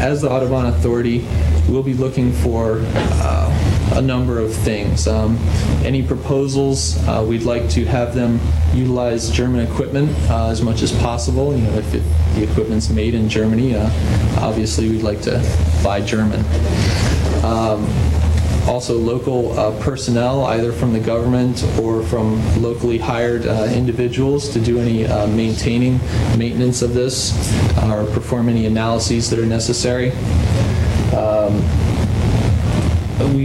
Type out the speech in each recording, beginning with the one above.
as the Audubon Authority, we'll be looking for a number of things. Any proposals, we'd like to have them utilize German equipment as much as possible. You know, if the equipment's made in Germany, obviously we'd like to buy German. Also local personnel, either from the government or from locally hired individuals to do any maintenance of this or perform any analyses that are necessary. We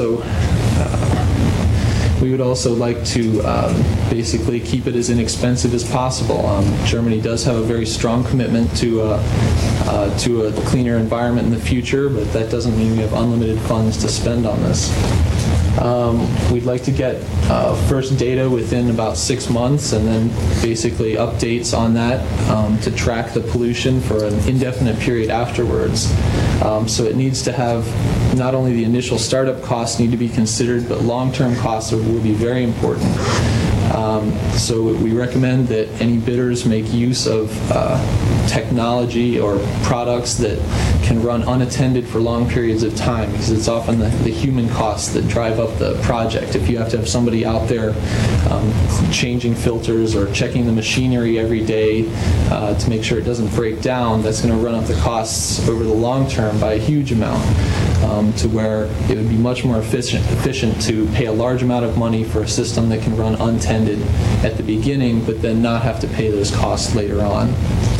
would also like to basically keep it as inexpensive as possible. Germany does have a very strong commitment to a cleaner environment in the future, but that doesn't mean we have unlimited funds to spend on this. We'd like to get first data within about 6 months, and then basically updates on that to track the pollution for an indefinite period afterwards. So it needs to have not only the initial startup costs need to be considered, but long-term costs will be very important. So we recommend that any bidders make use of technology or products that can run unattended for long periods of time, because it's often the human costs that drive up the project. If you have to have somebody out there changing filters or checking the machinery every day to make sure it doesn't break down, that's going to run up the costs over the long term by a huge amount, to where it would be much more efficient to pay a large amount of money for a system that can run untended at the beginning, but then not have to pay those costs later on.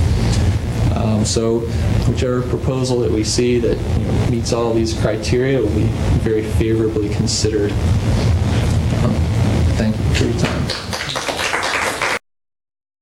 So whichever proposal that we see that meets all these criteria will be very favorably considered. Thank you for your time.